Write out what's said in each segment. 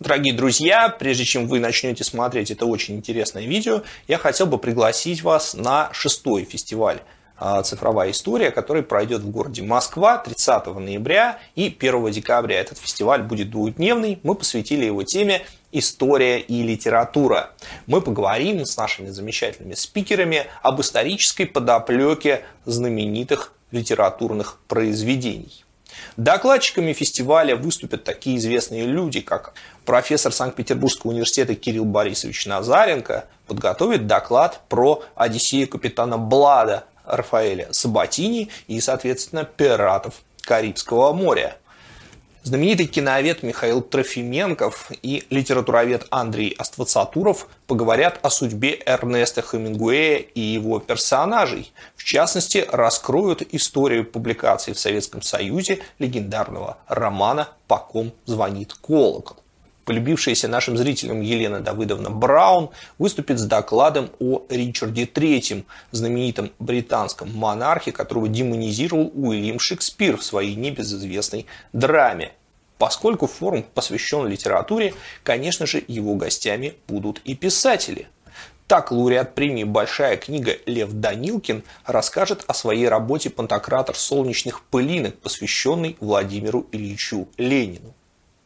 Дорогие друзья, прежде чем вы начнете смотреть это очень интересное видео, я хотел бы пригласить вас на 6-й фестиваль «Цифровая история», который пройдет в городе Москва 30 ноября и 1 декабря. Этот фестиваль будет двухдневный. Мы посвятили его теме «История и литература». Мы поговорим с нашими замечательными спикерами об исторической подоплеке знаменитых литературных произведений. Докладчиками фестиваля выступят такие известные люди, как профессор Санкт-Петербургского университета Кирилл Борисович Назаренко подготовит доклад про «Одиссею капитана Блада» Рафаэля Сабатини и, соответственно, пиратов Карибского моря. Знаменитый киновед Михаил Трофименков и литературовед Андрей Аствацатуров поговорят о судьбе Эрнеста Хемингуэя и его персонажей. В частности, раскроют историю публикации в Советском Союзе легендарного романа «По ком звонит колокол». Полюбившаяся нашим зрителям Елена Давыдовна Браун выступит с докладом о Ричарде III, знаменитом британском монархе, которого демонизировал Уильям Шекспир в своей небезызвестной драме. Поскольку форум посвящен литературе, конечно же, его гостями будут и писатели. Так, лауреат премии «Большая книга» Лев Данилкин расскажет о своей работе «Пантократор солнечных пылинок», посвященной Владимиру Ильичу Ленину.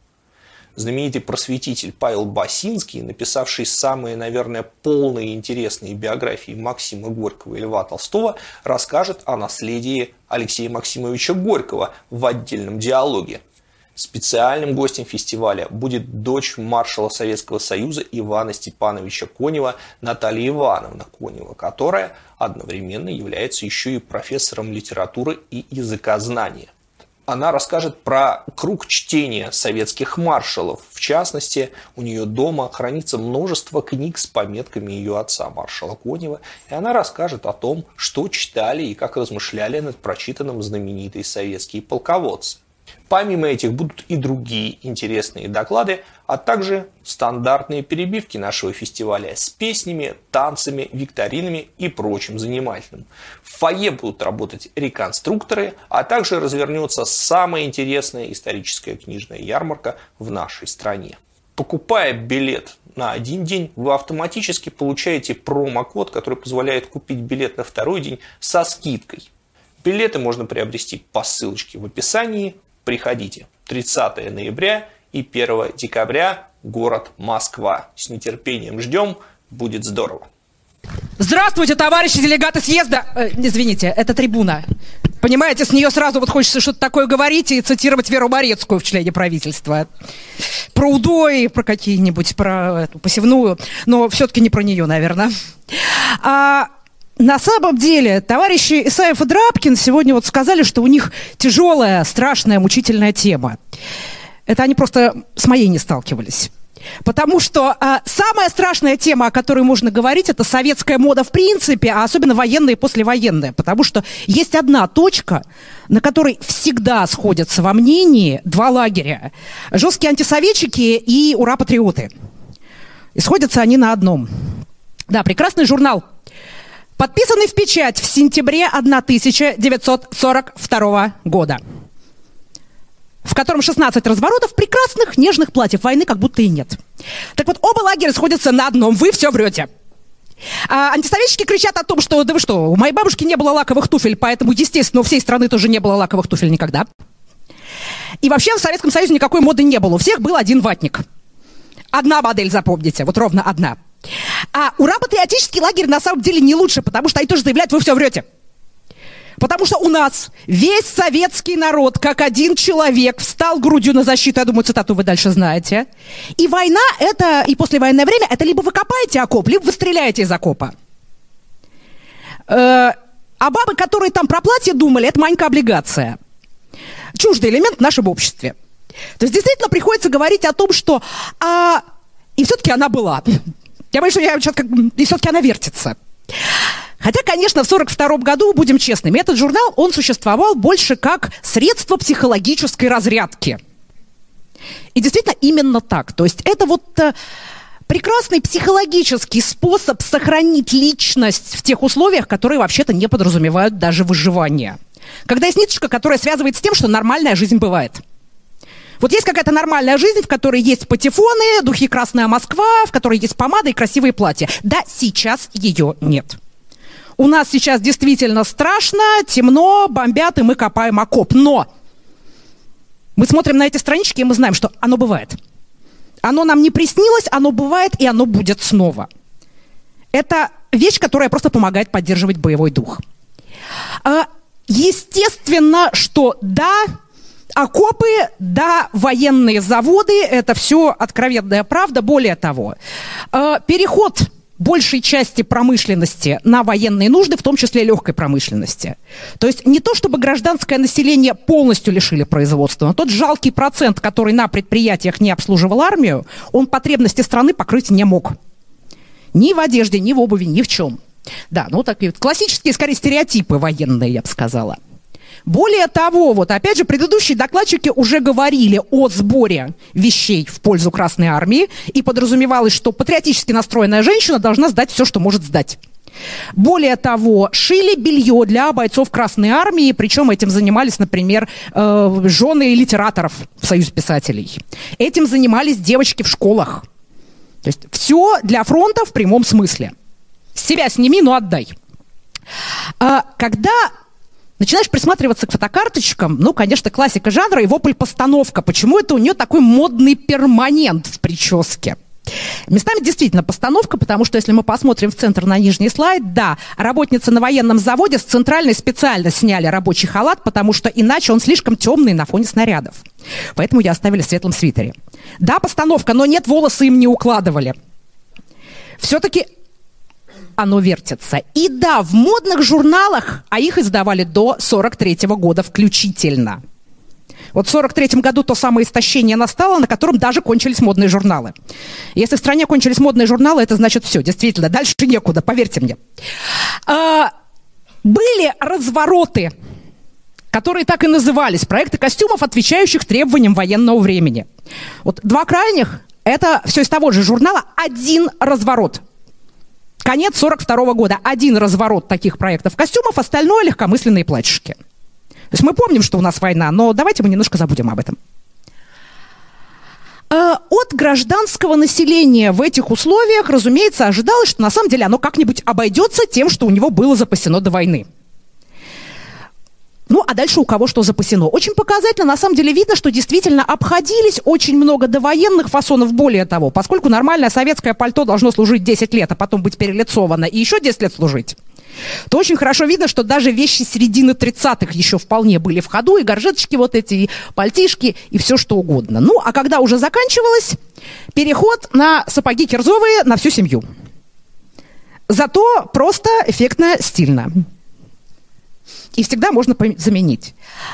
Знаменитый просветитель Павел Басинский, написавший самые, наверное, полные и интересные биографии Максима Горького и Льва Толстого, расскажет о наследии Алексея Максимовича Горького в отдельном диалоге. Специальным гостем фестиваля будет дочь маршала Советского Союза Ивана Степановича Конева Наталья Ивановна Конева, которая одновременно является еще и профессором литературы и языкознания. Она расскажет про круг чтения советских маршалов. В частности, у нее дома хранится множество книг с пометками ее отца, маршала Конева. И она расскажет о том, что читали и как размышляли над прочитанным знаменитые советские полководцы. Помимо этих будут и другие интересные доклады, а также стандартные перебивки нашего фестиваля с песнями, танцами, викторинами и прочим занимательным. В фойе будут работать реконструкторы, а также развернется самая интересная историческая книжная ярмарка в нашей стране. Покупая билет на один день, вы автоматически получаете промокод, который позволяет купить билет на второй день со скидкой. Билеты можно приобрести по ссылочке в описании. Приходите. 30 ноября и 1 декабря, город Москва. С нетерпением ждем, будет здорово. Здравствуйте, товарищи делегаты съезда. Извините, это трибуна. Понимаете, с нее сразу вот хочется что-то такое говорить и цитировать Веру Морецкую в члене правительства. Про УДО, про какие-нибудь, про эту посевную, но все-таки не про нее, наверное. На самом деле, товарищи Исаев и Драбкин сегодня вот сказали, что у них тяжелая, страшная, мучительная тема. Это они просто с моей не сталкивались. Потому что самая страшная тема, о которой можно говорить, это советская мода в принципе, а особенно военная и послевоенная. Потому что есть одна точка, на которой всегда сходятся во мнении два лагеря. Жесткие антисоветчики и ура-патриоты. И сходятся они на одном. Да, прекрасный журнал, подписанный в печать в сентябре 1942 года, в котором 16 разворотов прекрасных нежных платьев, войны как будто и нет. Так вот, оба лагеря сходятся на одном: вы все врете. Антисоветчики кричат о том, что да вы что, у моей бабушки не было лаковых туфель, поэтому, естественно, у всей страны тоже не было лаковых туфель никогда. И вообще в Советском Союзе никакой моды не было, у всех был один ватник. Одна модель, запомните, вот ровно одна. А ура-патриотический лагерь на самом деле не лучше, потому что они тоже заявляют, вы все врете. Потому что у нас весь советский народ, как один человек, встал грудью на защиту, я думаю, цитату вы дальше знаете. И война это, и послевоенное время, это либо вы копаете окоп, либо вы стреляете из окопа. А бабы, которые там про платье думали, это маленькая-облигация. Чуждый элемент в нашем обществе. То есть действительно приходится говорить о том, что и все-таки она была. Я боюсь, что и все-таки она вертится. Хотя, конечно, в 1942 году, будем честными, этот журнал, он существовал больше как средство психологической разрядки. И действительно именно так. То есть это вот прекрасный психологический способ сохранить личность в тех условиях, которые вообще-то не подразумевают даже выживание. Когда есть ниточка, которая связывает с тем, что нормальная жизнь бывает. Вот есть какая-то нормальная жизнь, в которой есть патефоны, духи «Красная Москва», в которой есть помада и красивые платья. Да, сейчас ее нет. У нас сейчас действительно страшно, темно, бомбят, и мы копаем окоп. Но мы смотрим на эти странички, и мы знаем, что оно бывает. Оно нам не приснилось, оно бывает, и оно будет снова. Это вещь, которая просто помогает поддерживать боевой дух. Естественно, что да, окопы, да, военные заводы – это все откровенная правда. Более того, переход большей части промышленности на военные нужды, в том числе легкой промышленности. То есть не то, чтобы гражданское население полностью лишили производства, но тот жалкий процент, который на предприятиях не обслуживал армию, он потребности страны покрыть не мог. Ни в одежде, ни в обуви, ни в чем. Да, ну такие вот классические, скорее, стереотипы военные, я бы сказала. Более того, вот опять же, предыдущие докладчики уже говорили о сборе вещей в пользу Красной Армии, и подразумевалось, что патриотически настроенная женщина должна сдать все, что может сдать. Более того, шили белье для бойцов Красной Армии, причем этим занимались, например, жены литераторов в Союзе писателей. Этим занимались девочки в школах. То есть все для фронта в прямом смысле. С себя сними, но отдай. Когда начинаешь присматриваться к фотокарточкам, ну, конечно, классика жанра и вопль-постановка. Почему это у нее такой модный перманент в прическе? Местами действительно постановка, потому что если мы посмотрим в центр на нижний слайд, да, работницы на военном заводе с центральной специально сняли рабочий халат, потому что иначе он слишком темный на фоне снарядов. Поэтому ее оставили в светлом свитере. Да, постановка, но нет, волосы им не укладывали. Все-таки оно вертится. И да, в модных журналах, а их издавали до 43-го года включительно. Вот в 43-м году то самое истощение настало, на котором даже кончились модные журналы. Если в стране кончились модные журналы, это значит все, действительно, дальше некуда, поверьте мне. Были развороты, которые так и назывались, проекты костюмов, отвечающих требованиям военного времени. Вот два крайних, это все из того же журнала, один разворот. Конец 42-го года, один разворот таких проектов костюмов, остальное легкомысленные платьишки. То есть мы помним, что у нас война, но давайте мы немножко забудем об этом. От гражданского населения в этих условиях, разумеется, ожидалось, что на самом деле оно как-нибудь обойдется тем, что у него было запасено до войны. Ну, а дальше у кого что запасено. Очень показательно, на самом деле видно, что действительно обходились очень много довоенных фасонов. Более того, поскольку нормальное советское пальто должно служить 10 лет, а потом быть перелицовано и еще 10 лет служить, то очень хорошо видно, что даже вещи середины 30-х еще вполне были в ходу, и горжеточки вот эти, и пальтишки, и все что угодно. Ну, а когда уже заканчивалось, переход на сапоги кирзовые на всю семью. Зато просто эффектно, стильно. И всегда можно заменить.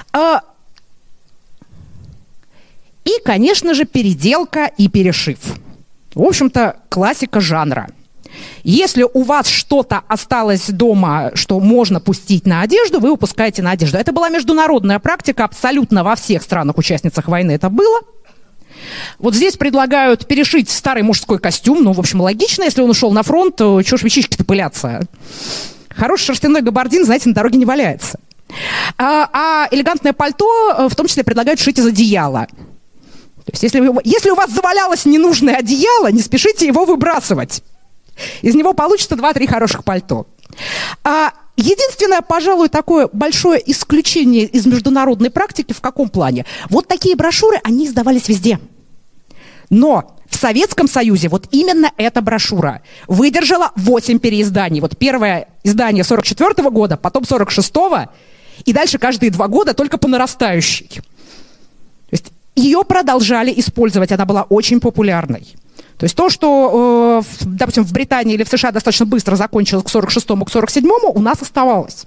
И, конечно же, переделка и перешив. В общем-то, классика жанра. Если у вас что-то осталось дома, что можно пустить на одежду, вы выпускаете на одежду. Это была международная практика, абсолютно во всех странах-участницах войны это было. Вот здесь предлагают перешить старый мужской костюм. Ну, в общем, логично, если он ушел на фронт, то чего ж вещички-то пылятся? Хороший шерстяной габардин, знаете, на дороге не валяется. А элегантное пальто в том числе предлагают шить из одеяла. То есть если у вас завалялось ненужное одеяло, не спешите его выбрасывать. Из него получится 2-3 хороших пальто. Единственное, пожалуй, такое большое исключение из международной практики в каком плане? Вот такие брошюры, они издавались везде. Но в Советском Союзе вот именно эта брошюра выдержала 8 переизданий. Вот первое издание 44-го года, потом 46-го, и дальше каждые 2 года только по нарастающей. То есть ее продолжали использовать, она была очень популярной. То есть то, что, допустим, в Британии или в США достаточно быстро закончилось к 46-му, к 47-му, у нас оставалось.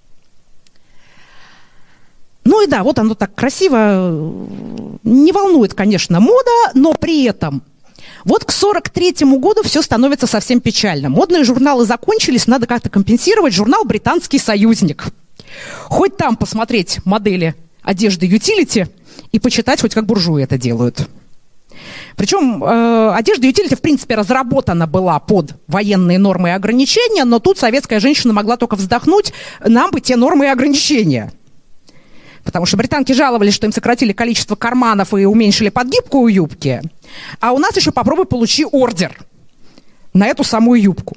Ну и да, вот оно так красиво, не волнует, конечно, мода, но при этом вот к 43-му году все становится совсем печально. Модные журналы закончились, надо как-то компенсировать. Журнал «Британский союзник». Хоть там посмотреть модели одежды «Ютилити» и почитать, хоть как буржуи это делают. Причем одежда «Ютилити» в принципе разработана была под военные нормы и ограничения, но тут советская женщина могла только вздохнуть, нам бы те нормы и ограничения. Потому что британки жаловались, что им сократили количество карманов и уменьшили подгибку у юбки. А у нас еще попробуй получи ордер на эту самую юбку.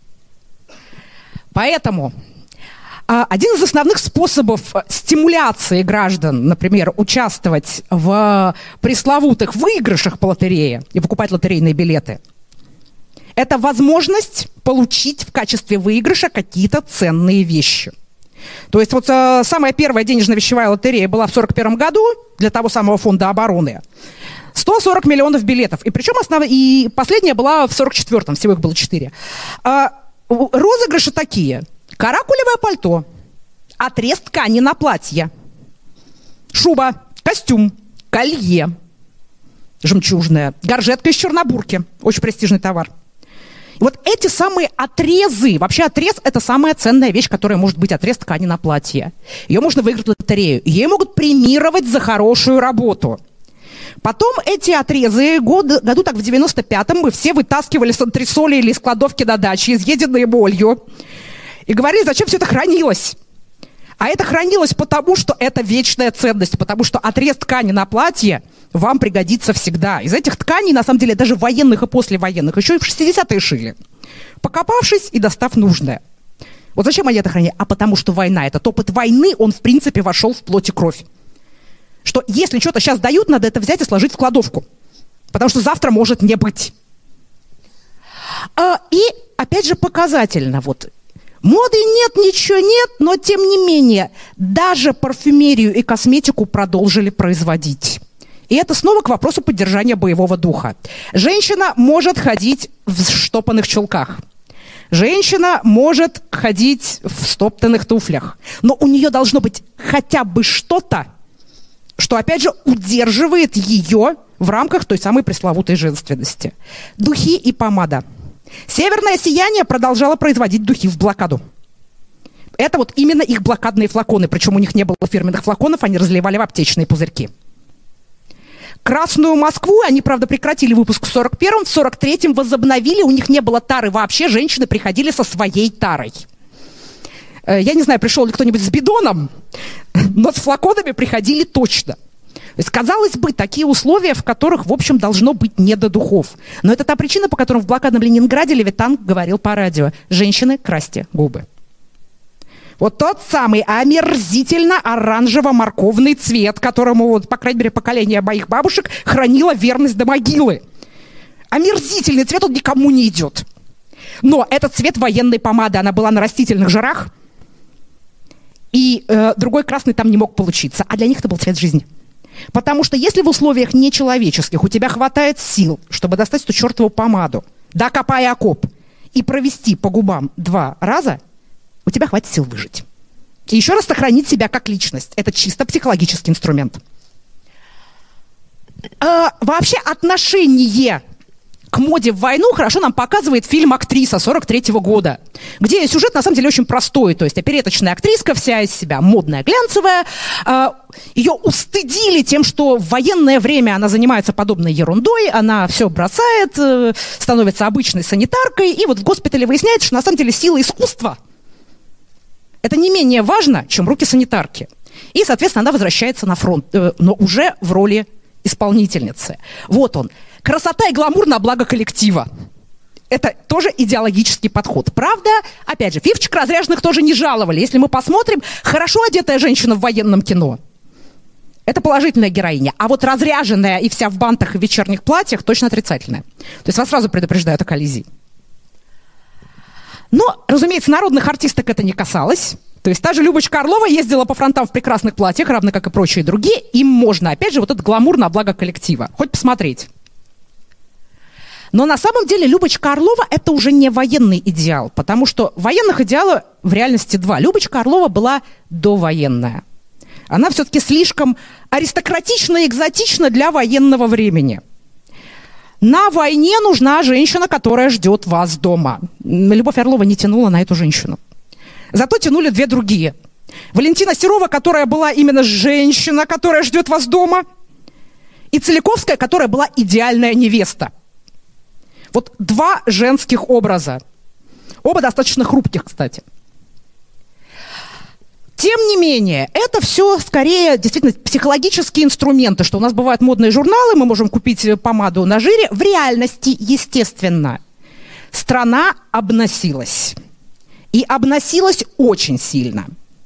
Поэтому один из основных способов стимуляции граждан, например, участвовать в пресловутых выигрышах по лотерее и покупать лотерейные билеты, это возможность получить в качестве выигрыша какие-то ценные вещи. То есть вот самая первая денежно-вещевая лотерея была в 1941 году для того самого фонда обороны. 140 миллионов билетов. И причем и последняя была в 1944-м, всего их было 4. Розыгрыши такие. Каракулевое пальто, отрез ткани на платье, шуба, костюм, колье жемчужное, горжетка из чернобурки, очень престижный товар. И вот эти самые отрезы, вообще отрез – это самая ценная вещь, которая может быть отрез ткани на платье. Ее можно выиграть в лотерею, ее могут премировать за хорошую работу. Потом эти отрезы, году так в 95-м мы все вытаскивали с антресоли или из кладовки на даче, изъеденные болью, и говорили, зачем все это хранилось. А это хранилось потому, что это вечная ценность, потому что отрез ткани на платье вам пригодится всегда. Из этих тканей, на самом деле, даже военных и послевоенных, еще и в 60-е шили, покопавшись и достав нужное. Вот зачем они это хранили? А потому что война, этот опыт войны, он, в принципе, вошел в плоть и кровь. Что если что-то сейчас дают, надо это взять и сложить в кладовку. Потому что завтра может не быть. И, опять же, показательно. Вот. Моды нет, ничего нет, но, тем не менее, даже парфюмерию и косметику продолжили производить. И это снова к вопросу поддержания боевого духа. Женщина может ходить в штопанных чулках. Женщина может ходить в стоптанных туфлях. Но у нее должно быть хотя бы что-то, что, опять же, удерживает ее в рамках той самой пресловутой женственности. Духи и помада. Северное сияние продолжало производить духи в блокаду. Это вот именно их блокадные флаконы. Причем у них не было фирменных флаконов, они разливали в аптечные пузырьки. Красную Москву они, правда, прекратили выпуск в 41-м, в 43-м возобновили, у них не было тары вообще, женщины приходили со своей тарой. Я не знаю, пришел ли кто-нибудь с бидоном, но с флаконами приходили точно. То есть, казалось бы, такие условия, в которых, в общем, должно быть не до духов. Но это та причина, по которой в блокадном Ленинграде Левитан говорил по радио: «Женщины, красьте губы». Вот тот самый омерзительно оранжево-морковный цвет, которому, вот, по крайней мере, поколение моих бабушек хранило верность до могилы. Омерзительный цвет, он никому не идет. Но этот цвет военной помады, она была на растительных жирах, и другой красный там не мог получиться. А для них это был цвет жизни. Потому что если в условиях нечеловеческих у тебя хватает сил, чтобы достать эту чертову помаду, докопай окоп и провести по губам 2 раза, у тебя хватит сил выжить. И еще раз сохранить себя как личность. Это чисто психологический инструмент. Вообще отношение к моде в войну хорошо нам показывает фильм «Актриса» 43-го года, где сюжет, на самом деле, очень простой. То есть опереточная актриска, вся из себя модная, глянцевая. Ее устыдили тем, что в военное время она занимается подобной ерундой, она все бросает, становится обычной санитаркой, и вот в госпитале выясняется, что на самом деле сила искусства – это не менее важно, чем руки санитарки. И, соответственно, она возвращается на фронт, но уже в роли исполнительницы. Вот он. Красота и гламур на благо коллектива. Это тоже идеологический подход. Правда, опять же, фифочек разряженных тоже не жаловали. Если мы посмотрим, хорошо одетая женщина в военном кино – это положительная героиня. А вот разряженная и вся в бантах и вечерних платьях – точно отрицательная. То есть вас сразу предупреждают о коллизии. Но, разумеется, народных артисток это не касалось. То есть та же Любочка Орлова ездила по фронтам в прекрасных платьях, равно как и прочие другие. Им можно, опять же, вот этот гламур на благо коллектива. Хоть посмотреть. Но на самом деле Любочка Орлова – это уже не военный идеал, потому что военных идеалов в реальности 2. Любочка Орлова была довоенная. Она все-таки слишком аристократична и экзотична для военного времени. На войне нужна женщина, которая ждет вас дома. Любовь Орлова не тянула на эту женщину. Зато тянули 2 другие. Валентина Серова, которая была именно женщина, которая ждет вас дома, и Целиковская, которая была идеальная невеста. Вот 2 женских образа. Оба достаточно хрупких, кстати. Тем не менее, это все скорее действительно психологические инструменты, что у нас бывают модные журналы, мы можем купить помаду на жире. В реальности, естественно, страна обносилась. И обносилась очень сильно.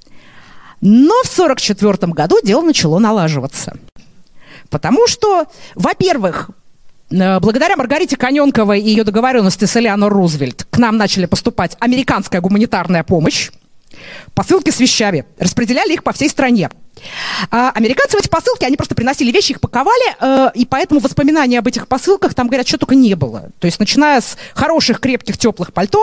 Но в 1944 году дело начало налаживаться. Потому что, во-первых, благодаря Маргарите Каненковой и ее договоренности с Элеонор Рузвельт к нам начали поступать американская гуманитарная помощь, посылки с вещами, распределяли их по всей стране. Американцы в эти посылки, они просто приносили вещи, их паковали, и поэтому воспоминания об этих посылках там, говорят, что только не было. То есть начиная с хороших, крепких, теплых пальто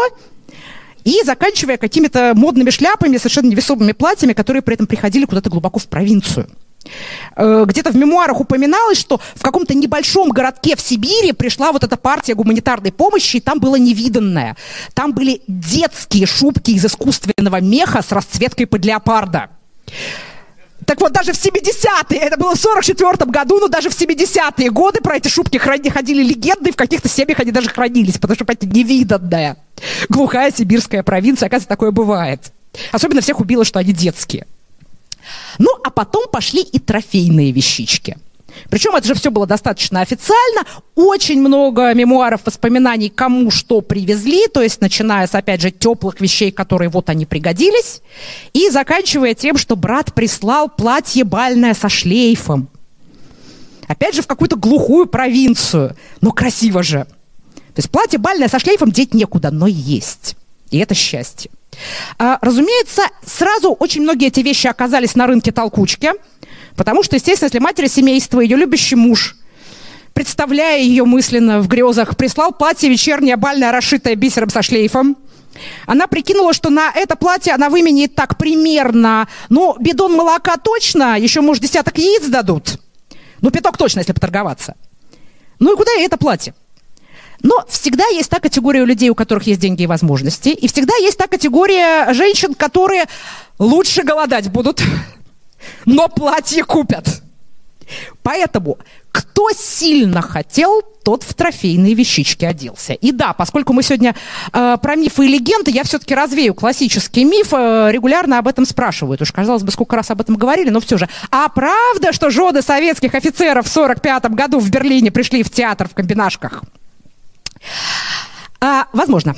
и заканчивая какими-то модными шляпами, совершенно невесомыми платьями, которые при этом приходили куда-то глубоко в провинцию. Где-то в мемуарах упоминалось, что в каком-то небольшом городке в Сибири пришла вот эта партия гуманитарной помощи, и там было невиданное. Там были детские шубки из искусственного меха с расцветкой под леопарда. Так вот, даже в 70-е, это было в 44-м году, но даже в 70-е годы про эти шубки ходили легенды, и в каких-то семьях они даже хранились, потому что, понимаете, невиданная глухая сибирская провинция, оказывается, такое бывает. Особенно всех убило, что они детские. Ну, а потом пошли и трофейные вещички. Причем это же все было достаточно официально. Очень много мемуаров, воспоминаний, кому что привезли. То есть, начиная с, опять же, теплых вещей, которые вот они пригодились, и заканчивая тем, что брат прислал платье бальное со шлейфом. Опять же, в какую-то глухую провинцию. Но красиво же. То есть, платье бальное со шлейфом деть некуда, но есть. И это счастье. Разумеется, сразу очень многие эти вещи оказались на рынке толкучки, потому что, естественно, если матери семейства, ее любящий муж, представляя ее мысленно в грезах, прислал платье вечернее, бальное, расшитое бисером со шлейфом, она прикинула, что на это платье она выменяет так примерно, ну, бидон молока точно, еще, может, десяток яиц дадут, ну, пяток точно, если поторговаться. Ну и куда ей это платье? Но всегда есть та категория людей, у которых есть деньги и возможности, и всегда есть та категория женщин, которые лучше голодать будут, но платье купят. Поэтому кто сильно хотел, тот в трофейные вещички оделся. И да, поскольку мы сегодня про мифы и легенды, я все-таки развею классический миф, регулярно об этом спрашивают. Уж, казалось бы, сколько раз об этом говорили, но все же. А правда, что жены советских офицеров в 1945 году в Берлине пришли в театр в комбинашках? Возможно.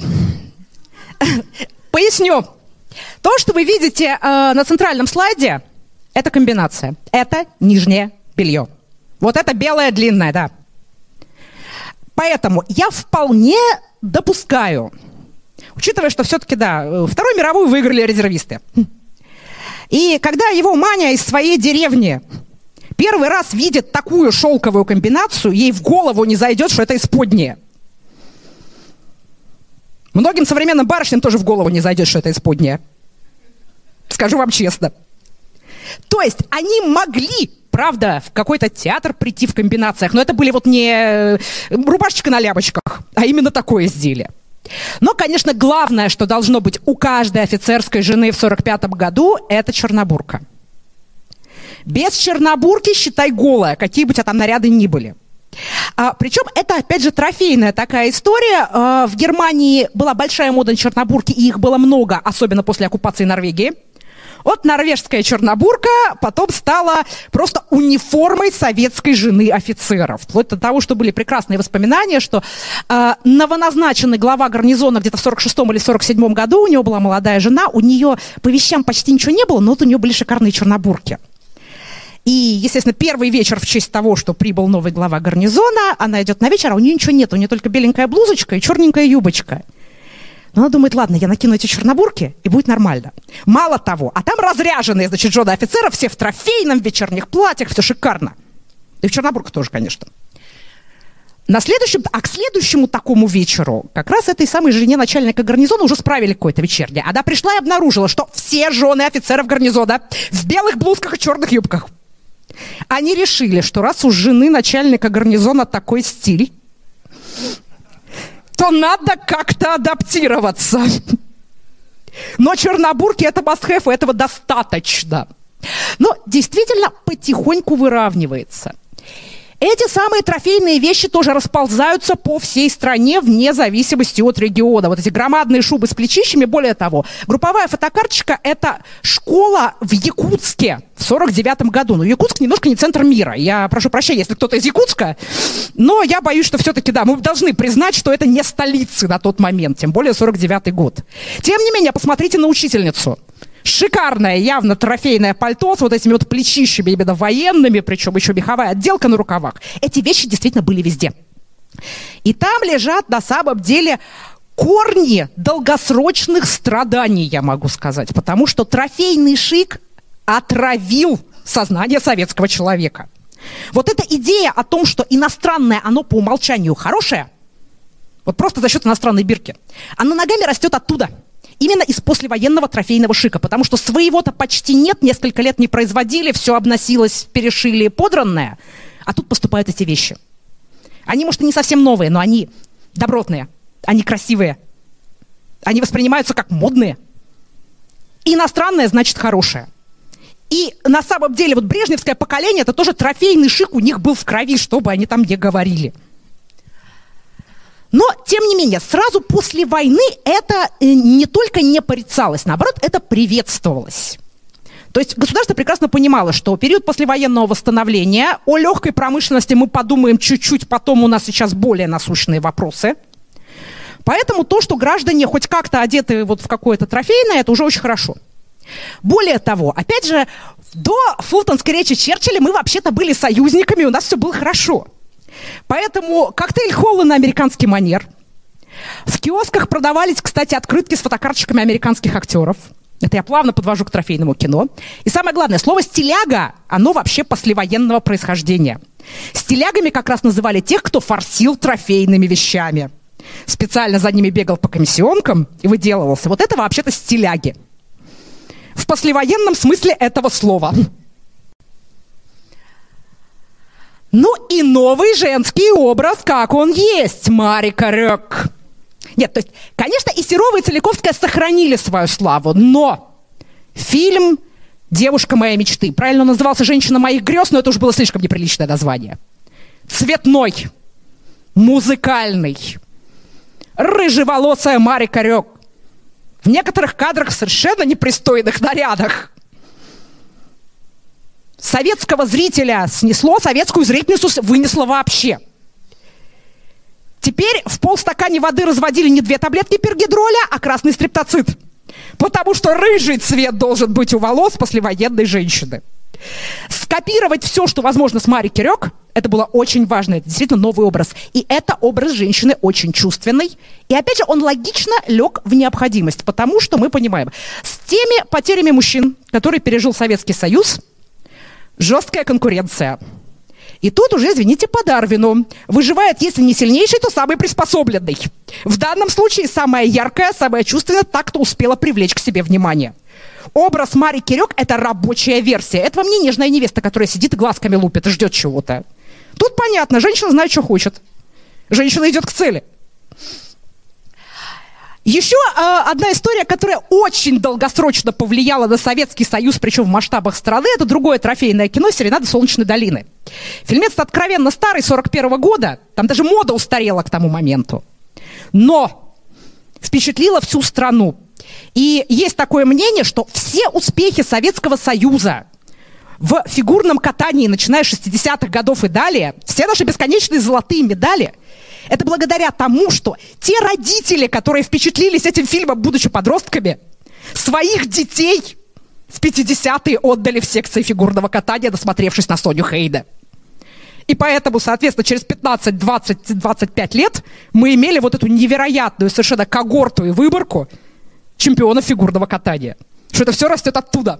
Поясню. То, что вы видите на центральном слайде, это комбинация. Это нижнее белье. Вот это белое длинное, да. Поэтому я вполне допускаю, учитывая, что все-таки, да, Вторую мировую выиграли резервисты. И когда его Маня из своей деревни первый раз видит такую шелковую комбинацию, ей в голову не зайдет, что это исподнее. Многим современным барышням тоже в голову не зайдет, что это исподнее. Скажу вам честно. То есть они могли, правда, в какой-то театр прийти в комбинациях, но это были вот не рубашечка на ляпочках, а именно такое изделие. Но, конечно, главное, что должно быть у каждой офицерской жены в 1945 году, это чернобурка. Без чернобурки, считай, голая, какие бы у тебя там наряды ни были. Причем это, опять же, трофейная такая история. В Германии была большая мода на чернобурки, и их было много, особенно после оккупации Норвегии. Вот норвежская чернобурка потом стала просто униформой советской жены офицеров. Вплоть до того, что были прекрасные воспоминания, что новоназначенный глава гарнизона где-то в 46-м или 47-м году, у него была молодая жена, у нее по вещам почти ничего не было, но вот у нее были шикарные чернобурки. И, естественно, первый вечер в честь того, что прибыл новый глава гарнизона, она идет на вечер, а у нее ничего нет, у нее только беленькая блузочка и черненькая юбочка. Но она думает, ладно, я накину эти чернобурки, и будет нормально. Мало того, а там разряженные, значит, жены офицеров, все в трофейном, в вечерних платьях, все шикарно. И в чернобурках тоже, конечно. К следующему такому вечеру как раз этой самой жене начальника гарнизона уже справили какое-то вечернее. Она пришла и обнаружила, что все жены офицеров гарнизона в белых блузках и черных юбках. Они решили, что раз у жены начальника гарнизона такой стиль, то надо как-то адаптироваться. Но чернобурки — это must-have, и этого достаточно. Но действительно потихоньку выравнивается. Эти самые трофейные вещи тоже расползаются по всей стране вне зависимости от региона. Вот эти громадные шубы с плечищами. Более того, групповая фотокарточка – это школа в Якутске в 49-м году. Но Якутск немножко не центр мира. Я прошу прощения, если кто-то из Якутска, но я боюсь, что все-таки, да, мы должны признать, что это не столица на тот момент, тем более 49-й год. Тем не менее, посмотрите на учительницу. Шикарное, явно трофейное пальто с вот этими вот плечищами, именно военными, причем еще меховая отделка на рукавах. Эти вещи действительно были везде. И там лежат на самом деле корни долгосрочных страданий, я могу сказать. Потому что трофейный шик отравил сознание советского человека. Вот эта идея о том, что иностранное, оно по умолчанию хорошее, вот просто за счет иностранной бирки, она ногами растет оттуда. Именно из послевоенного трофейного шика, потому что своего-то почти нет, несколько лет не производили, все обносилось, перешили, подранное, а тут поступают эти вещи. Они, может, и не совсем новые, но они добротные, они красивые, они воспринимаются как модные. Иностранное значит хорошее. И на самом деле вот брежневское поколение, это тоже трофейный шик у них был в крови, что бы они там не говорили. Но, тем не менее, сразу после войны это не только не порицалось, наоборот, это приветствовалось. То есть государство прекрасно понимало, что период послевоенного восстановления, о легкой промышленности мы подумаем чуть-чуть, потом у нас сейчас более насущные вопросы. Поэтому то, что граждане хоть как-то одеты вот в какое-то трофейное, это уже очень хорошо. Более того, опять же, до фултонской речи Черчилля мы вообще-то были союзниками, у нас все было хорошо. Поэтому коктейль-холлы на американский манер. В киосках продавались, кстати, открытки с фотокарточками американских актеров. Это я плавно подвожу к трофейному кино. И самое главное, слово «стиляга», оно вообще послевоенного происхождения. Стилягами как раз называли тех, кто форсил трофейными вещами. Специально за ними бегал по комиссионкам и выделывался. Вот это вообще-то стиляги. В послевоенном смысле этого слова. Ну и новый женский образ, как он есть, Марика Рёк. Нет, то есть, конечно, и Серова, и Целиковская сохранили свою славу, но фильм «Девушка моей мечты», правильно он назывался «Женщина моих грез», но это уже было слишком неприличное название. Цветной, музыкальный, рыжеволосая Марика Рёк. В некоторых кадрах в совершенно непристойных нарядах. Советского зрителя снесло, советскую зрительницу вынесло вообще. Теперь в полстакане воды разводили не 2 таблетки пергидроля, а красный стрептоцит. Потому что рыжий цвет должен быть у волос послевоенной женщины. Скопировать все, что возможно с Марики Рёк, это было очень важно. Это действительно новый образ. И это образ женщины очень чувственный. И опять же, он логично лег в необходимость. Потому что мы понимаем, с теми потерями мужчин, которые пережил Советский Союз, жесткая конкуренция. И тут уже, извините, по Дарвину. Выживает, если не сильнейший, то самый приспособленный. В данном случае самая яркая, самая чувственная, та, кто успела привлечь к себе внимание. Образ Марики Рёк – это рабочая версия. Это вам не нежная невеста, которая сидит и глазками лупит и ждет чего-то. Тут понятно, женщина знает, что хочет. Женщина идет к цели. Еще одна история, которая очень долгосрочно повлияла на Советский Союз, причем в масштабах страны, это другое трофейное кино «Серенада Солнечной долины». Фильмец-то откровенно старый, 41-го года, там даже мода устарела к тому моменту. Но впечатлила всю страну. И есть такое мнение, что все успехи Советского Союза в фигурном катании, начиная с 60-х годов и далее, все наши бесконечные золотые медали, это благодаря тому, что те родители, которые впечатлились этим фильмом, будучи подростками, своих детей в 50-е отдали в секции фигурного катания, насмотревшись на Соню Хейде. И поэтому, соответственно, через 15, 20, 25 лет мы имели вот эту невероятную совершенно когорту и выборку чемпионов фигурного катания. Что это все растет оттуда.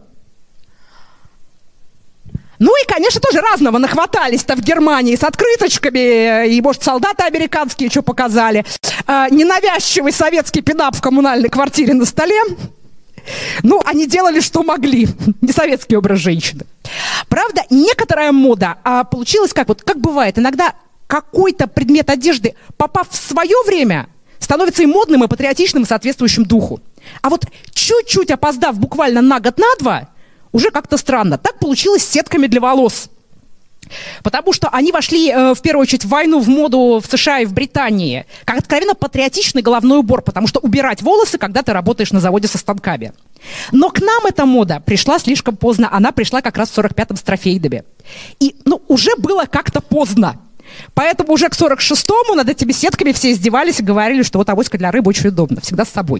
Ну и, конечно, тоже разного нахватались-то в Германии с открыточками, и, может, солдаты американские что показали. Ненавязчивый советский пинап в коммунальной квартире на столе. Ну, они делали, что могли. Не советский образ женщины. Правда, некоторая мода получилась как бывает. Иногда какой-то предмет одежды, попав в свое время, становится и модным, и патриотичным, и соответствующим духу. А вот чуть-чуть опоздав буквально на год, на два, уже как-то странно. Так получилось с сетками для волос. Потому что они вошли, в первую очередь, в войну, в моду в США и в Британии, как откровенно патриотичный головной убор, потому что убирать волосы, когда ты работаешь на заводе со станками. Но к нам эта мода пришла слишком поздно. Она пришла как раз в 45-м с трофейдами. И, уже было как-то поздно. Поэтому уже к 46-му над этими сетками все издевались и говорили, что вот авоська для рыбы очень удобно, всегда с собой.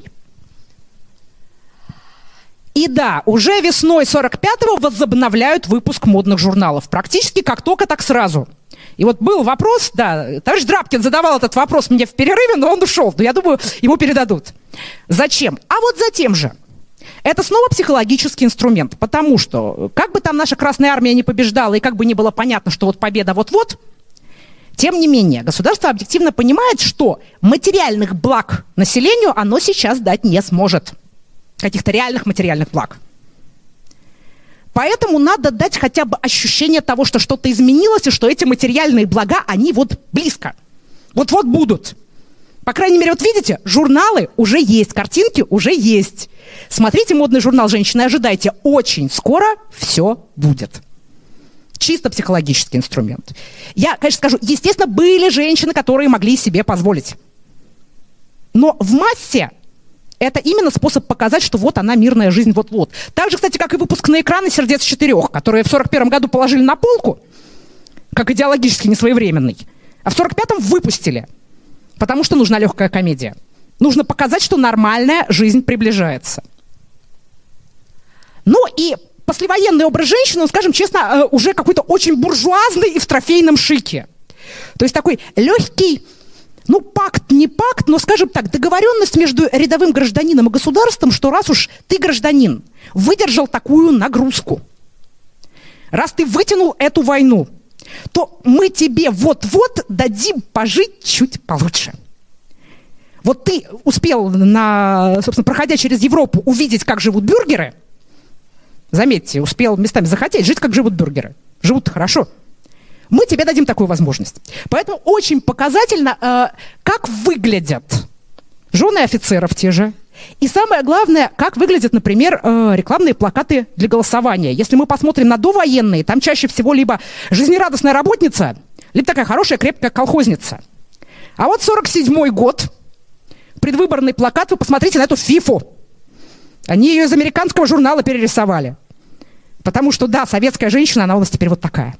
И да, уже весной 45-го возобновляют выпуск модных журналов. Практически как только, так сразу. И вот был вопрос, да, товарищ Драбкин задавал этот вопрос мне в перерыве, но он ушел. Но я думаю, ему передадут. Зачем? А вот затем же. Это снова психологический инструмент, потому что, как бы там наша Красная Армия не побеждала, и как бы не было понятно, что вот победа вот-вот, тем не менее, государство объективно понимает, что материальных благ населению оно сейчас дать не сможет. Каких-то реальных материальных благ. Поэтому надо дать хотя бы ощущение того, что что-то изменилось, и что эти материальные блага, они вот близко. Вот-вот будут. По крайней мере, вот видите, журналы уже есть, картинки уже есть. Смотрите модный журнал «Женщины» и ожидайте, очень скоро все будет. Чисто психологический инструмент. Я, конечно, скажу, естественно, были женщины, которые могли себе позволить. Но в массе это именно способ показать, что вот она, мирная жизнь, вот-вот. Так же, кстати, как и выпускные экраны «Сердец четырех», которые в 41-м году положили на полку, как идеологически несвоевременный, а в 45-м выпустили, потому что нужна легкая комедия. Нужно показать, что нормальная жизнь приближается. Ну и послевоенный образ женщины, он, скажем честно, уже какой-то очень буржуазный и в трофейном шике. То есть такой легкий, пакт, не пакт, но, скажем так, договоренность между рядовым гражданином и государством, что раз уж ты, гражданин, выдержал такую нагрузку, раз ты вытянул эту войну, то мы тебе вот-вот дадим пожить чуть получше. Вот ты успел, собственно, проходя через Европу, увидеть, как живут бюргеры. Заметьте, успел местами захотеть жить, как живут бюргеры. Живут хорошо. Мы тебе дадим такую возможность. Поэтому очень показательно, как выглядят жены офицеров те же. И самое главное, как выглядят, например, рекламные плакаты для голосования. Если мы посмотрим на довоенные, там чаще всего либо жизнерадостная работница, либо такая хорошая, крепкая колхозница. А вот 47-й год, предвыборный плакат, вы посмотрите на эту фифу. Они ее из американского журнала перерисовали. Потому что, да, советская женщина, она у нас теперь вот такая.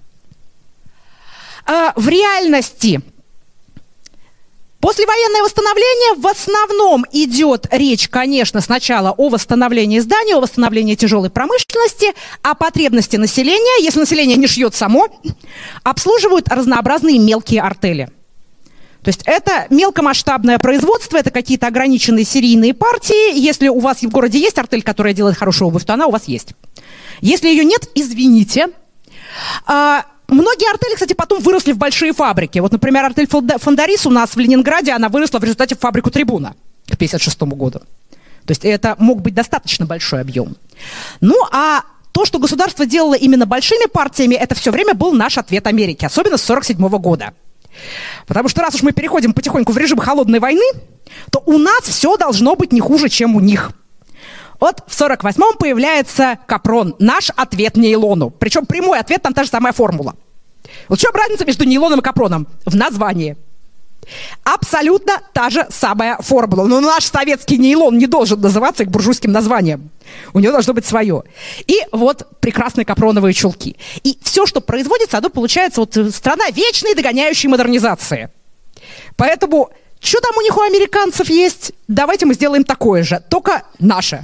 В реальности послевоенное восстановление в основном идет речь, конечно, сначала о восстановлении зданий, о восстановлении тяжелой промышленности, о потребности населения, если население не шьет само, обслуживают разнообразные мелкие артели. То есть это мелкомасштабное производство, это какие-то ограниченные серийные партии. Если у вас в городе есть артель, которая делает хорошую обувь, то она у вас есть. Если ее нет, извините. Многие артели, кстати, потом выросли в большие фабрики. Вот, например, артель Фондарис у нас в Ленинграде, она выросла в результате в фабрику «Трибуна» к 1956 году. То есть это мог быть достаточно большой объем. Ну, а то, что государство делало именно большими партиями, это все время был наш ответ Америке, особенно с 1947 года. Потому что раз уж мы переходим потихоньку в режим холодной войны, то у нас все должно быть не хуже, чем у них. Вот в 48-м появляется капрон, наш ответ нейлону. Причем прямой ответ, там та же самая формула. Вот в чем разница между нейлоном и капроном? В названии. Абсолютно та же самая формула. Но наш советский нейлон не должен называться их буржуйским названием. У него должно быть свое. И вот прекрасные капроновые чулки. И все, что производится, оно получается вот страна вечной догоняющей модернизации. Поэтому, что там у них у американцев есть? Давайте мы сделаем такое же, только наше.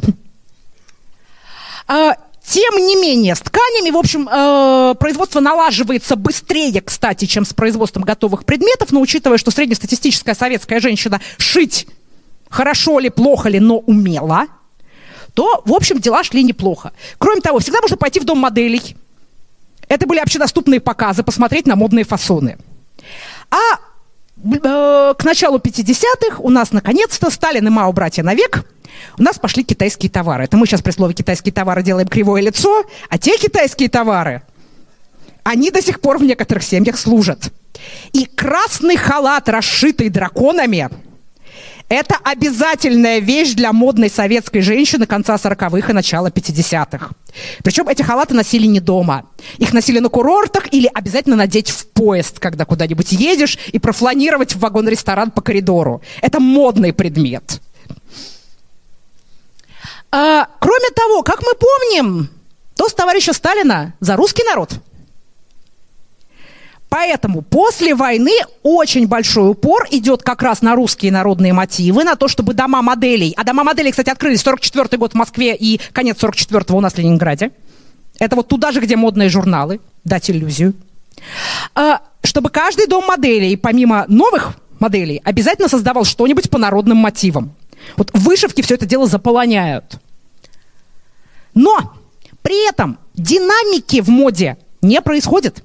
Тем не менее, с тканями, в общем, производство налаживается быстрее, кстати, чем с производством готовых предметов, но учитывая, что среднестатистическая советская женщина шить хорошо ли, плохо ли, но умела, то, в общем, дела шли неплохо. Кроме того, всегда можно пойти в дом моделей. Это были общедоступные показы, посмотреть на модные фасоны. А к началу 50-х у нас, наконец-то, Сталин и Мао, братья навек, у нас пошли китайские товары. Это мы сейчас при слове «китайские товары» делаем кривое лицо, а те китайские товары, они до сих пор в некоторых семьях служат. И красный халат, расшитый драконами, Это обязательная вещь для модной советской женщины конца 40-х и начала 50-х. Причем эти халаты носили не дома. Их носили на курортах или обязательно надеть в поезд, когда куда-нибудь едешь, и профланировать в вагон-ресторан по коридору. Это модный предмет. Кроме того, как мы помним, тост товарища Сталина за русский народ. Поэтому после войны очень большой упор идет как раз на русские народные мотивы, на то, чтобы дома моделей, а дома моделей, кстати, открылись 44-й год в Москве и конец 44-го у нас в Ленинграде. Это вот туда же, где модные журналы, дать иллюзию. Чтобы каждый дом моделей, помимо новых моделей, обязательно создавал что-нибудь по народным мотивам. Вот вышивки все это дело заполоняют. Но при этом динамики в моде не происходит.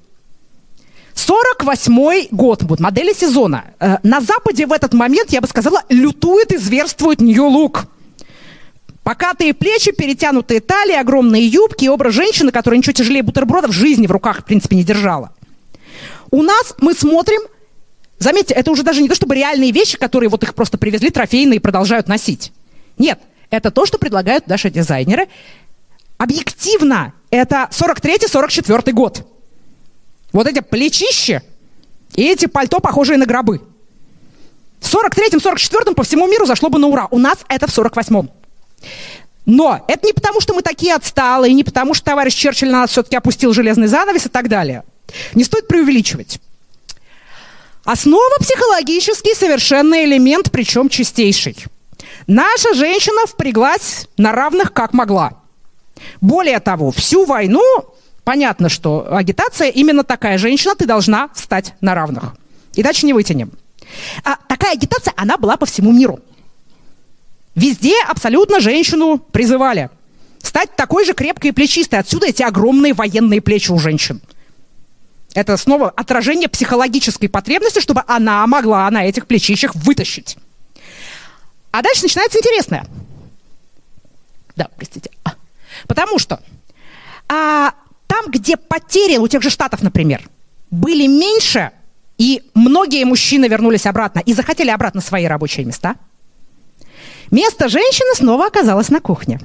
48-й год, вот модели сезона. На Западе в этот момент, я бы сказала, лютует и зверствует нью-лук. Покатые плечи, перетянутые талии, огромные юбки и образ женщины, которая ничего тяжелее бутерброда в жизни в руках, в принципе, не держала. У нас мы смотрим, заметьте, это уже даже не то, чтобы реальные вещи, которые вот их просто привезли трофейные и продолжают носить. Нет, это то, что предлагают наши дизайнеры. Объективно, это 43-44 год. Вот эти плечища и эти пальто, похожие на гробы. В 43-м, 44-м по всему миру зашло бы на ура. У нас это в 48-м. Но это не потому, что мы такие отсталые, не потому, что товарищ Черчилль на нас все-таки опустил железный занавес и так далее. Не стоит преувеличивать. Основа психологический совершенный элемент, причем чистейший. Наша женщина впряглась на равных как могла. Более того, всю войну... Понятно, что агитация именно такая. Женщина, ты должна встать на равных. Иначе не вытянем. Такая агитация, она была по всему миру. Везде абсолютно женщину призывали стать такой же крепкой и плечистой. Отсюда эти огромные военные плечи у женщин. Это снова отражение психологической потребности, чтобы она могла на этих плечищах вытащить. А дальше начинается интересное. Да, простите. Потому что... Там, где потери у тех же Штатов, например, были меньше, и многие мужчины вернулись обратно и захотели обратно свои рабочие места, место женщины снова оказалось на кухне.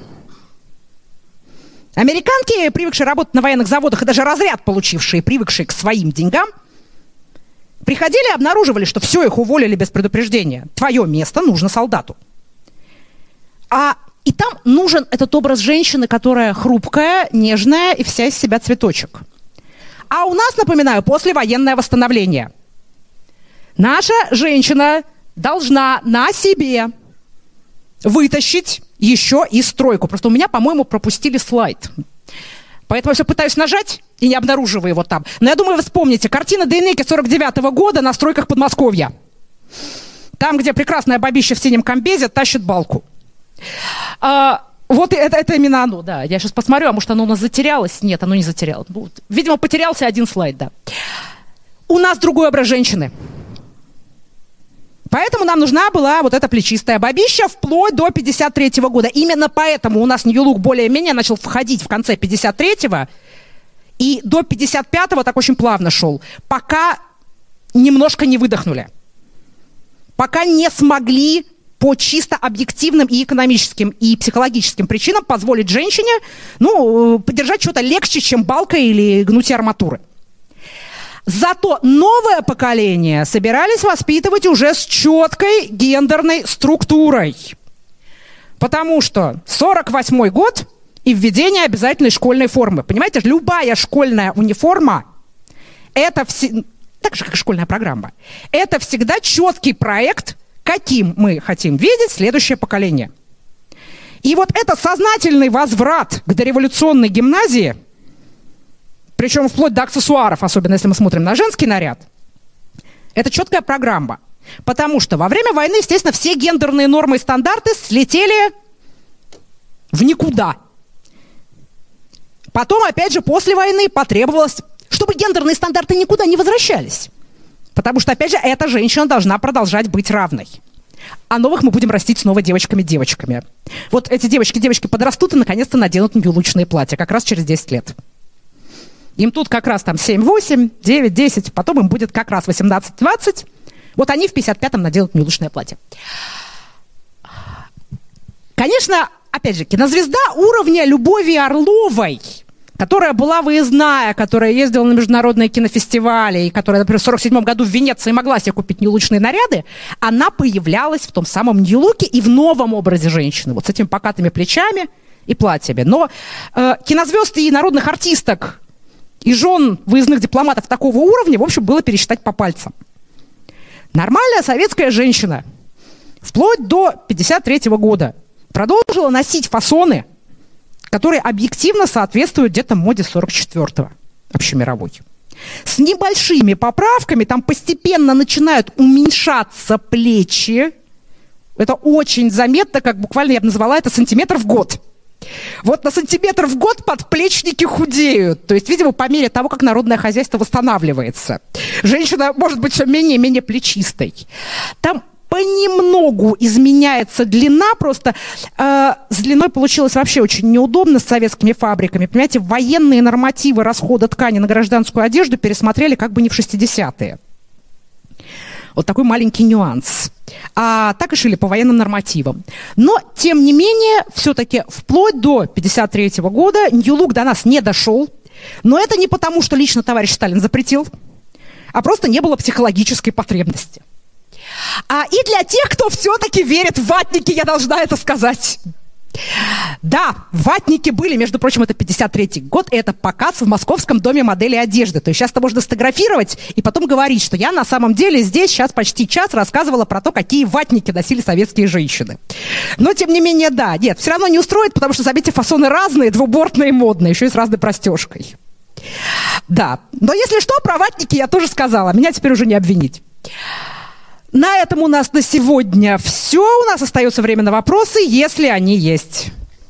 Американки, привыкшие работать на военных заводах и даже разряд получившие, привыкшие к своим деньгам, приходили и обнаруживали, что все, их уволили без предупреждения. Твое место нужно солдату. И там нужен этот образ женщины, которая хрупкая, нежная и вся из себя цветочек. А у нас, напоминаю, послевоенное восстановление. Наша женщина должна на себе вытащить еще и стройку. Просто у меня, по-моему, пропустили слайд. Поэтому я все пытаюсь нажать и не обнаруживаю его там. Но я думаю, вы вспомните. Картина Дейнеки 49-го года на стройках Подмосковья. Там, где прекрасная бабища в синем комбезе тащит балку. Вот это именно оно, да. Я сейчас посмотрю, а может оно у нас затерялось? Нет, оно не затерялось. Видимо, потерялся один слайд, да. У нас другой образ женщины. Поэтому нам нужна была вот эта плечистая бабища вплоть до 53-го года. Именно поэтому у нас нью-лук более-менее начал входить в конце 53-го и до 55-го так очень плавно шел, пока немножко не выдохнули. Пока не смогли по чисто объективным и экономическим, и психологическим причинам позволить женщине, подержать что-то легче, чем балка или гнутие арматуры. Зато новое поколение собирались воспитывать уже с четкой гендерной структурой. Потому что 48-й год и введение обязательной школьной формы. Понимаете, любая школьная униформа, это так же, как и школьная программа, это всегда четкий проект, каким мы хотим видеть следующее поколение. И вот этот сознательный возврат к дореволюционной гимназии, причем вплоть до аксессуаров, особенно если мы смотрим на женский наряд, это четкая программа. Потому что во время войны, естественно, все гендерные нормы и стандарты слетели в никуда. Потом, опять же, после войны потребовалось, чтобы гендерные стандарты никуда не возвращались. Потому что, опять же, эта женщина должна продолжать быть равной. А новых мы будем растить снова девочками-девочками. Вот эти девочки подрастут и наконец-то наденут нью-лучные платья. Как раз через 10 лет. Им тут как раз там 7, 8, 9, 10. Потом им будет как раз 18, 20. Вот они в 55-м наденут нью-лучное платье. Конечно, опять же, кинозвезда уровня Любови Орловой, которая была выездная, которая ездила на международные кинофестивали, и которая, например, в 1947 году в Венеции могла себе купить нью-лучные наряды, она появлялась в том самом нью-луке и в новом образе женщины, вот с этими покатыми плечами и платьями. Но кинозвезд и народных артисток, и жен выездных дипломатов такого уровня, в общем, было пересчитать по пальцам. Нормальная советская женщина вплоть до 1953 года продолжила носить фасоны, которые объективно соответствуют где-то моде 44-го, общемировой. С небольшими поправками там постепенно начинают уменьшаться плечи. Это очень заметно, как буквально я бы назвала это сантиметр в год. Вот на сантиметр в год подплечники худеют. То есть, видимо, по мере того, как народное хозяйство восстанавливается. Женщина может быть все менее и менее плечистой. Там понемногу изменяется длина, просто с длиной получилось вообще очень неудобно с советскими фабриками. Понимаете, военные нормативы расхода ткани на гражданскую одежду пересмотрели как бы не в 60-е. Вот такой маленький нюанс. А так и шили по военным нормативам. Но, тем не менее, все-таки вплоть до 1953 года нью-лук до нас не дошел. Но это не потому, что лично товарищ Сталин запретил, а просто не было психологической потребности. И для тех, кто все-таки верит в ватники, я должна это сказать. Да, ватники были, между прочим, это 1953 год, и это показ в Московском доме модели одежды. То есть сейчас это можно сфотографировать и потом говорить, что я на самом деле здесь сейчас почти час рассказывала про то, какие ватники носили советские женщины. Но, тем не менее, да, нет, все равно не устроит, потому что, заметьте, фасоны разные, двубортные и модные, еще и с разной простежкой. Да, но если что, про ватники я тоже сказала, меня теперь уже не обвинить. На этом у нас на сегодня все. У нас остается время на вопросы, если они есть.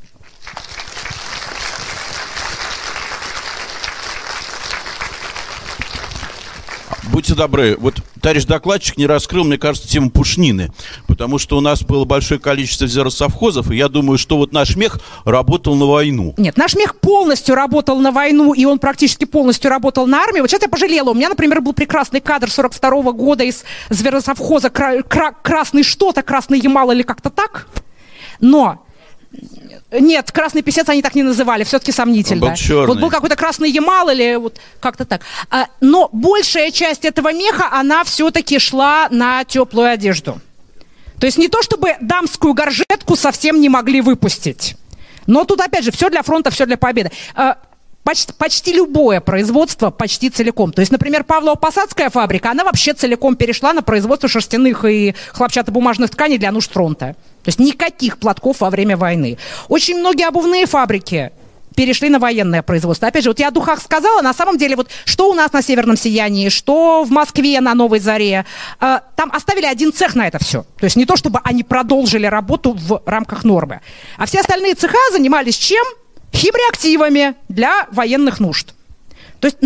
Будьте добры, вот товарищ докладчик не раскрыл, мне кажется, тему пушнины, потому что у нас было большое количество зеросовхозов, и я думаю, что вот наш мех работал на войну. Нет, наш мех полностью работал на войну, и он практически полностью работал на армии. Вот сейчас я пожалела, у меня, например, был прекрасный кадр 42-го года из зверосовхоза «Красный что-то», «Красный Ямал» или как-то так, но... Нет, красный писец они так не называли, все-таки сомнительно. Он был черный. Вот был какой-то красный Ямал или вот как-то так. Но большая часть этого меха, она все-таки шла на теплую одежду. То есть не то, чтобы дамскую горжетку совсем не могли выпустить. Но тут, опять же, все для фронта, все для победы. Почти любое производство, почти целиком. То есть, например, Павлово-Посадская фабрика, она вообще целиком перешла на производство шерстяных и хлопчатобумажных тканей для нужд фронта. То есть никаких платков во время войны. Очень многие обувные фабрики перешли на военное производство. Опять же, вот я о духах сказала, на самом деле, вот что у нас на Северном Сиянии, что в Москве на Новой Заре, там оставили один цех на это все. То есть не то, чтобы они продолжили работу в рамках нормы. А все остальные цеха занимались чем? Химреактивами для военных нужд. То есть...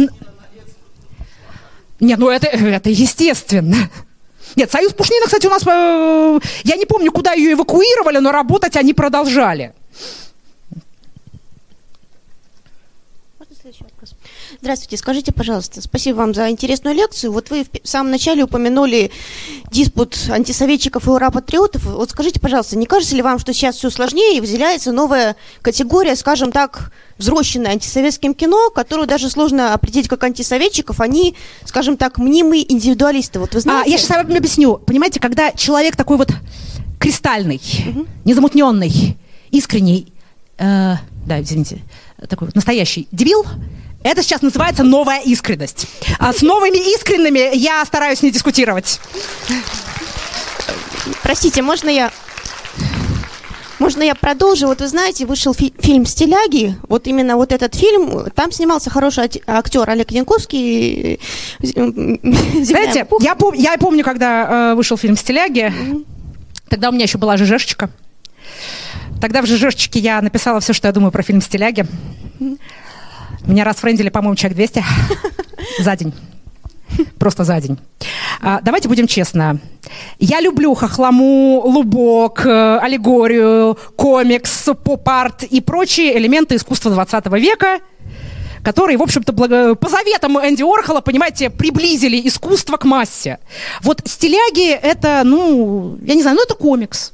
Нет, ну это естественно. Нет, Союз Пушнина, кстати, у нас... Я не помню, куда ее эвакуировали, но работать они продолжали. Можно следующий вопрос? Здравствуйте, скажите, пожалуйста, спасибо вам за интересную лекцию. Вот вы в самом начале упомянули диспут антисоветчиков и ура-патриотов. Вот скажите, пожалуйста, не кажется ли вам, что сейчас все сложнее и выделяется новая категория, скажем так, взросленная антисоветским кино, которую даже сложно определить как антисоветчиков, они, скажем так, мнимые индивидуалисты. Вот вы знаете... Я сейчас вам объясню. Понимаете, когда человек такой вот кристальный, незамутненный, искренний, да, извините, такой вот настоящий дебил, это сейчас называется новая искренность. С новыми искренними я стараюсь не дискутировать. Простите, можно я продолжу? Вот вы знаете, вышел фильм «Стиляги». Вот именно вот этот фильм, там снимался хороший актер Олег Янковский. Знаете, я помню, когда вышел фильм «Стиляги», тогда у меня еще была ЖЖшечка. Тогда в ЖЖшечке я написала все, что я думаю про фильм «Стиляги». Меня расфрендили, по-моему, человек 200 за день. Просто за день. Давайте будем честны. Я люблю хохлому, лубок, аллегорию, комикс, поп-арт и прочие элементы искусства 20 века, которые, в общем-то, по заветам Энди Уорхола, понимаете, приблизили искусство к массе. Вот «Стиляги» — это, я не знаю, это комикс.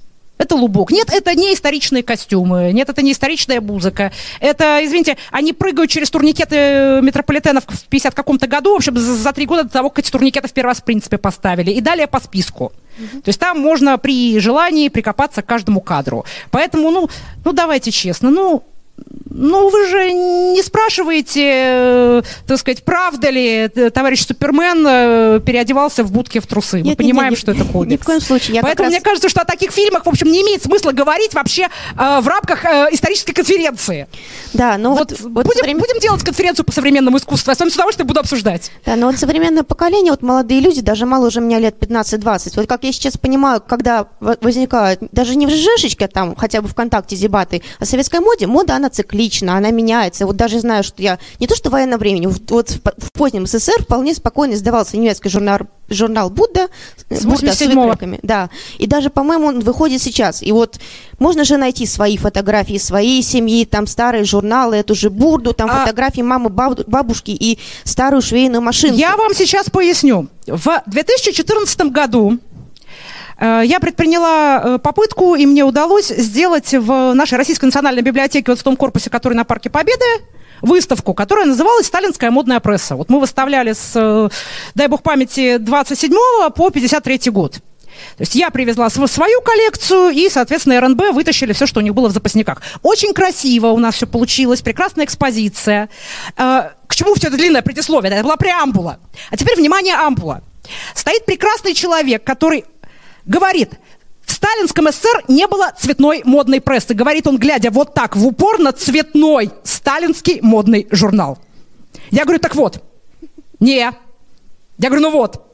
это лубок. Нет, это не историчные костюмы. Нет, это не историчная музыка. Это, извините, они прыгают через турникеты метрополитенов в 50 каком-то году, в общем, за 3 года до того, как эти турникеты в первый раз, в принципе, поставили. И далее по списку. То есть там можно при желании прикопаться к каждому кадру. Поэтому, ну давайте честно, ну, вы же не спрашиваете, так сказать, правда ли товарищ Супермен переодевался в будке в трусы. Мы понимаем, что это кодекс. Ни в коем случае. Поэтому мне кажется, что о таких фильмах, в общем, не имеет смысла говорить вообще в рамках исторической конференции. Да, но будем делать конференцию по современному искусству. Я с вами с удовольствием буду обсуждать. Да, но вот современное поколение, вот молодые люди, даже моложе меня лет 15-20, вот как я сейчас понимаю, когда возникают, даже не в ЖЖшечке, там, хотя бы ВКонтакте дебаты, о советской моде, мода, она циклична, она меняется. Вот даже знаю, что я не то что в военном времени, вот в позднем СССР вполне спокойно издавался немецкий журнал Будда с выкройками. Да. И даже, по-моему, он выходит сейчас. И вот можно же найти свои фотографии своей семьи, там старые журналы, эту же Бурду, там фотографии мамы, бабушки и старую швейную машинку. Я вам сейчас поясню. В 2014 году я предприняла попытку, и мне удалось сделать в нашей Российской национальной библиотеке, вот в том корпусе, который на Парке Победы, выставку, которая называлась «Сталинская модная пресса». Вот мы выставляли с, дай бог памяти, 27 по 53 год. То есть я привезла свою коллекцию, и, соответственно, РНБ вытащили все, что у них было в запасниках. Очень красиво у нас все получилось, прекрасная экспозиция. К чему все это длинное предисловие? Это была преамбула. А теперь, внимание, ампула. Стоит прекрасный человек, который говорит: в сталинском СССР не было цветной модной прессы. Говорит он, глядя вот так в упор на цветной сталинский модный журнал. Я говорю, так вот. Не. Я говорю, ну вот.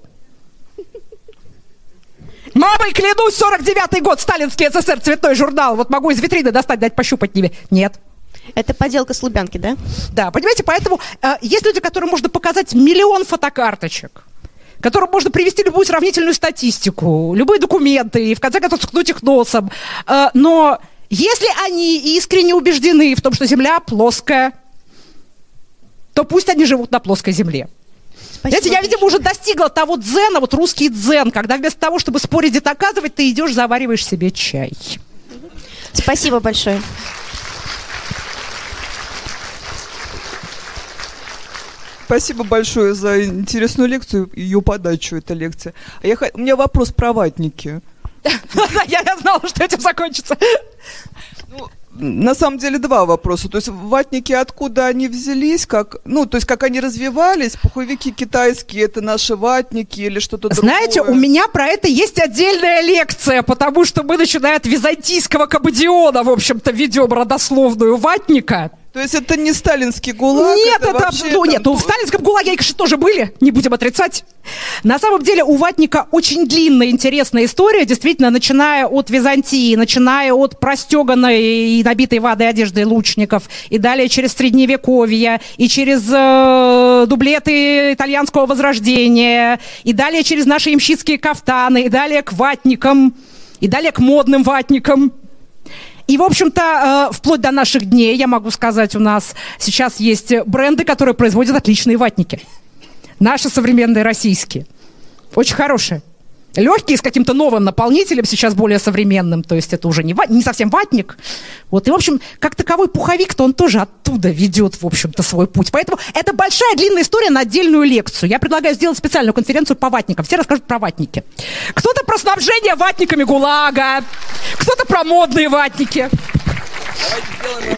Мамой клянусь, 49-й год, сталинский СССР, цветной журнал. Вот могу из витрины достать, дать пощупать тебе. Нет. Это поделка с Лубянки, да? Да, понимаете, поэтому есть люди, которым можно показать миллион фотокарточек, которым можно привести любую сравнительную статистику, любые документы, и в конце концов ткнуть их носом. Но если они искренне убеждены в том, что Земля плоская, то пусть они живут на плоской Земле. Спасибо. Знаете, я, видимо, уже достигла того дзена, вот русский дзен, когда вместо того, чтобы спорить и доказывать, ты идешь, завариваешь себе чай. Спасибо большое. Спасибо большое за интересную лекцию, ее подачу, эта лекция. У меня вопрос про ватники. Я знала, что этим закончится. На самом деле два вопроса. То есть ватники, откуда они взялись, как они развивались, пуховики китайские, это наши ватники или что-то другое? Знаете, у меня про это есть отдельная лекция, потому что мы, начиная от византийского кабадиона, в общем-то, ведем родословную ватника. То есть это не сталинский ГУЛАГ? Нет, в сталинском ГУЛАГе, конечно, тоже были, не будем отрицать. На самом деле у ватника очень длинная, интересная история, действительно, начиная от Византии, начиная от простеганной и набитой вадой одежды лучников, и далее через Средневековье, и через дублеты итальянского Возрождения, и далее через наши ямщицкие кафтаны, и далее к ватникам, и далее к модным ватникам. И, в общем-то, вплоть до наших дней, я могу сказать, у нас сейчас есть бренды, которые производят отличные ватники. Наши современные российские. Очень хорошие. Легкие, с каким-то новым наполнителем, сейчас более современным. То есть это уже не совсем ватник. Вот. И, в общем, как таковой пуховик-то он тоже оттуда ведет, в общем-то, свой путь. Поэтому это большая длинная история на отдельную лекцию. Я предлагаю сделать специальную конференцию по ватникам. Все расскажут про ватники. Кто-то про снабжение ватниками ГУЛАГа, кто-то про модные ватники. Давайте сделаем